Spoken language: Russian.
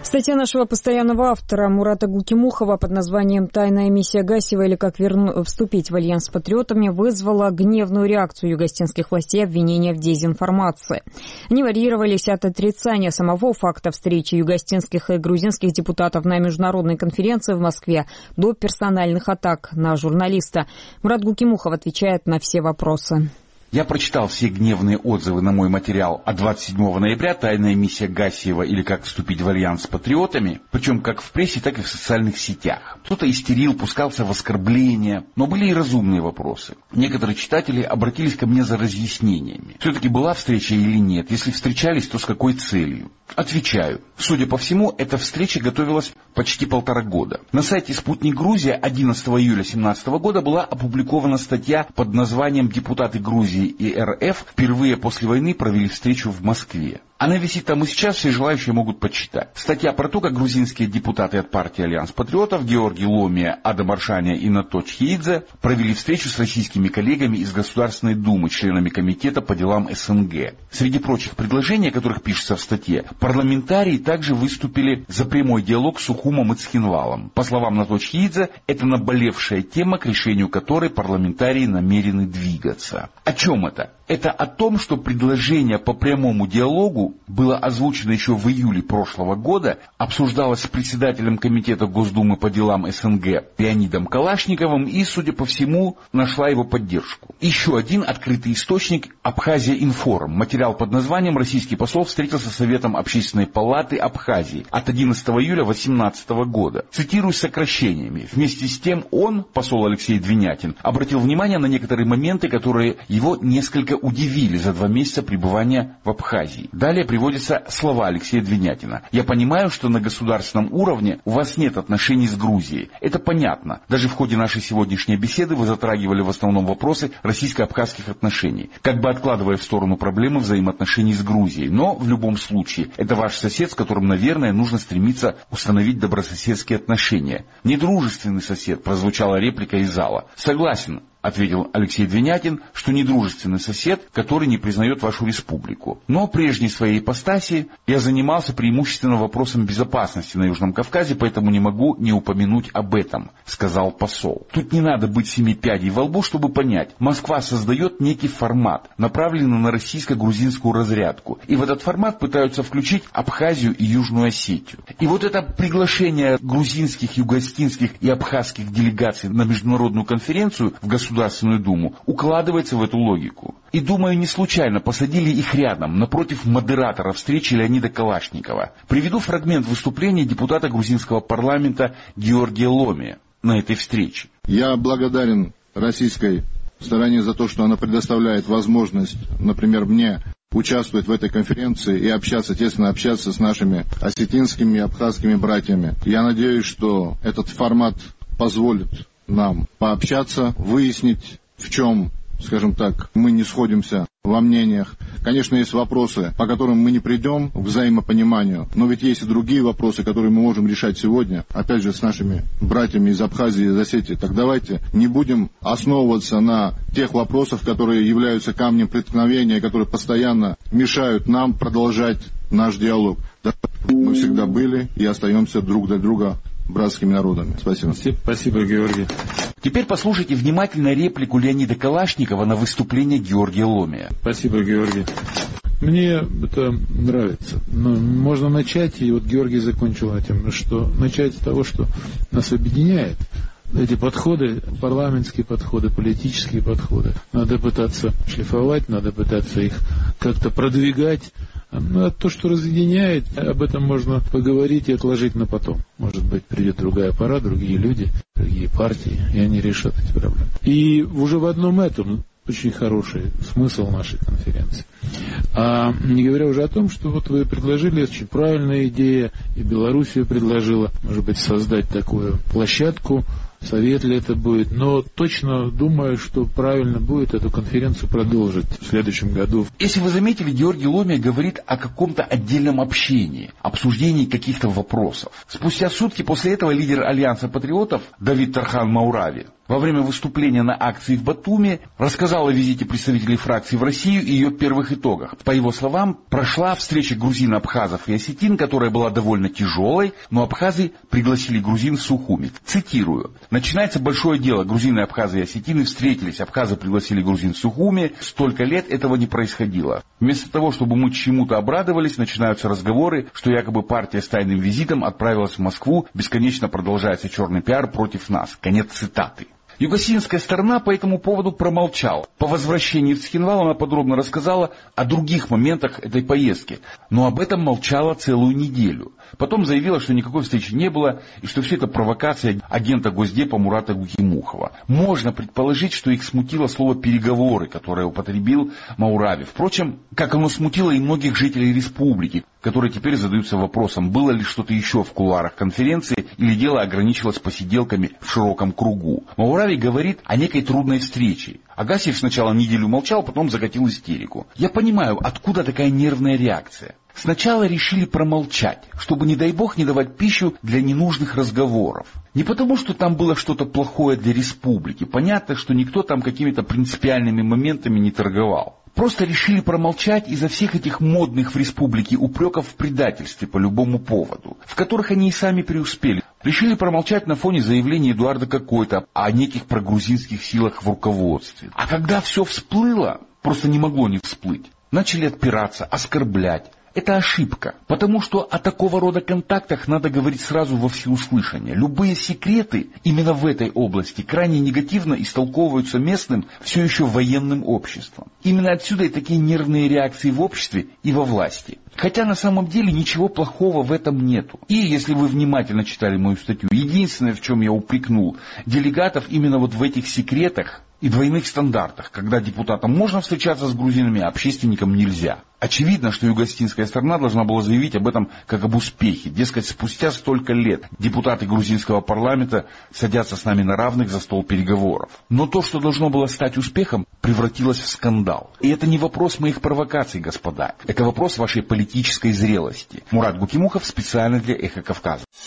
Статья нашего постоянного автора Мурата Гулкимухова под названием «Тайная миссия Гасиева» или «Как вступить в альянс с патриотами» вызвала гневную реакцию югостинских властей обвинения в дезинформации. Они варьировались от отрицания самого факта встречи югостинских и грузинских депутатов на международной конференции в Москве до персональных атак на журналиста. Мурат Гулкимухов отвечает на все вопросы. Я прочитал все гневные отзывы на мой материал от 27 ноября «Тайная миссия Гасиева» или «Как вступить в альянс с патриотами», причем как в прессе, так и в социальных сетях. Кто-то истерил, пускался в оскорбления, но были и разумные вопросы. Некоторые читатели обратились ко мне за разъяснениями. Все-таки была встреча или нет? Если встречались, то с какой целью? Отвечаю. Судя по всему, эта встреча готовилась почти 1,5 года. На сайте «Спутник Грузия» 11 июля 2017 года была опубликована статья под названием «Депутаты Грузии и РФ впервые после войны провели встречу в Москве». Она висит там и сейчас, все желающие могут почитать. Статья про то, как грузинские депутаты от партии «Альянс Патриотов» Георгий Ломия, Адам Аршаня и Наточ Хеидзе провели встречу с российскими коллегами из Государственной Думы, членами Комитета по делам СНГ. Среди прочих предложений, о которых пишется в статье, парламентарии также выступили за прямой диалог с Сухумом и Цхинвалом. По словам Наточ Хеидзе, это наболевшая тема, к решению которой парламентарии намерены двигаться. О чем это? Это о том, что предложение по прямому диалогу было озвучено еще в июле прошлого года, обсуждалось с председателем Комитета Госдумы по делам СНГ Леонидом Калашниковым и, судя по всему, нашла его поддержку. Еще один открытый источник – Абхазия-Информ. Материал под названием «Российский посол встретился с Советом Общественной палаты Абхазии» от 11 июля 2018 года. Цитирую сокращениями. Вместе с тем он, посол Алексей Двинятин, обратил внимание на некоторые моменты, которые его несколько удивили за 2 месяца пребывания в Абхазии. Далее приводятся слова Алексея Двинятина. «Я понимаю, что на государственном уровне у вас нет отношений с Грузией. Это понятно. Даже в ходе нашей сегодняшней беседы вы затрагивали в основном вопросы российско-абхазских отношений, как бы откладывая в сторону проблемы взаимоотношений с Грузией. Но в любом случае, это ваш сосед, с которым, наверное, нужно стремиться установить добрососедские отношения. Недружественный сосед», прозвучала реплика из зала. «Согласен», ответил Алексей Двинятин, что недружественный сосед, который не признает вашу республику. Но в прежней своей ипостаси я занимался преимущественно вопросом безопасности на Южном Кавказе, поэтому не могу не упомянуть об этом, сказал посол. Тут не надо быть 7 пядей во лбу, чтобы понять. Москва создает некий формат, направленный на российско-грузинскую разрядку. И в этот формат пытаются включить Абхазию и Южную Осетию. И вот это приглашение грузинских, югостинских и абхазских делегаций на международную конференцию в Государственную Думу укладывается в эту логику. И, думаю, не случайно посадили их рядом, напротив модератора встречи Леонида Калашникова. Приведу фрагмент выступления депутата грузинского парламента Георгия Ломия на этой встрече. Я благодарен российской стороне за то, что она предоставляет возможность, например, мне участвовать в этой конференции и общаться, тесно общаться с нашими осетинскими и абхазскими братьями. Я надеюсь, что этот формат позволит нам пообщаться, выяснить, в чем, скажем так, мы не сходимся во мнениях. Конечно, есть вопросы, по которым мы не придем к взаимопониманию, но ведь есть и другие вопросы, которые мы можем решать сегодня, опять же, с нашими братьями из Абхазии и из Осетии. Так давайте не будем основываться на тех вопросах, которые являются камнем преткновения, которые постоянно мешают нам продолжать наш диалог. Мы всегда были и остаемся друг для друга братскими народами. Спасибо. Спасибо, Георгий. Теперь послушайте внимательно реплику Леонида Калашникова на выступление Георгия Ломия. Спасибо, Георгий. Мне это нравится. Но можно начать, и вот Георгий закончил этим, что начать с того, что нас объединяет. Эти подходы, парламентские подходы, политические подходы, надо пытаться шлифовать, надо пытаться их как-то продвигать. А то, что разъединяет, об этом можно поговорить и отложить на потом. Может быть, придет другая пора, другие люди, другие партии, и они решат эти проблемы. И уже в одном этом очень хороший смысл нашей конференции. А не говоря уже о том, что вот вы предложили, очень правильная идея, и Белоруссия предложила, может быть, создать такую площадку, совет ли это будет, но точно думаю, что правильно будет эту конференцию продолжить в следующем году. Если вы заметили, Георгий Ломия говорит о каком-то отдельном общении, обсуждении каких-то вопросов. Спустя сутки после этого лидер Альянса патриотов Давид Тархан Маурави во время выступления на акции в Батуми рассказал о визите представителей фракции в Россию и ее первых итогах. По его словам, прошла встреча грузин-абхазов и осетин, которая была довольно тяжелой, но абхазы пригласили грузин в Сухуми. Цитирую. «Начинается большое дело. Грузины, абхазы и осетины встретились. Абхазы пригласили грузин в Сухуми. Столько лет этого не происходило. Вместо того, чтобы мы чему-то обрадовались, начинаются разговоры, что якобы партия с тайным визитом отправилась в Москву. Бесконечно продолжается черный пиар против нас». Конец цитаты. Югосинская сторона по этому поводу промолчала. По возвращении в Цхинвал она подробно рассказала о других моментах этой поездки, но об этом молчала целую неделю. Потом заявила, что никакой встречи не было и что все это провокация агента Госдепа Мурата Гукимухова. Можно предположить, что их смутило слово «переговоры», которое употребил Маурави. Впрочем, как оно смутило и многих жителей республики, которые теперь задаются вопросом, было ли что-то еще в кулуарах конференции или дело ограничилось посиделками в широком кругу. Маурави говорит о некой трудной встрече. Агасиев сначала неделю молчал, потом закатил истерику. Я понимаю, откуда такая нервная реакция. Сначала решили промолчать, чтобы, не дай бог, не давать пищу для ненужных разговоров. Не потому, что там было что-то плохое для республики. Понятно, что никто там какими-то принципиальными моментами не торговал. Просто решили промолчать из-за всех этих модных в республике упреков в предательстве по любому поводу, в которых они и сами преуспели. Решили промолчать на фоне заявления Эдуарда Какойта о неких прогрузинских силах в руководстве. А когда все всплыло, просто не могло не всплыть, начали отпираться, оскорблять. Это ошибка, потому что о такого рода контактах надо говорить сразу во всеуслышание. Любые секреты именно в этой области крайне негативно истолковываются местным, все еще военным обществом. Именно отсюда и такие нервные реакции в обществе и во власти. Хотя на самом деле ничего плохого в этом нету. И если вы внимательно читали мою статью, единственное, в чем я упрекнул делегатов, именно вот в этих секретах и двойных стандартах, когда депутатам можно встречаться с грузинами, а общественникам нельзя. Очевидно, что югосинская сторона должна была заявить об этом как об успехе. Дескать, спустя столько лет депутаты грузинского парламента садятся с нами на равных за стол переговоров. Но то, что должно было стать успехом, превратилось в скандал. И это не вопрос моих провокаций, господа. Это вопрос вашей политической зрелости. Мурат Гукимухов специально для «Эхо Кавказа».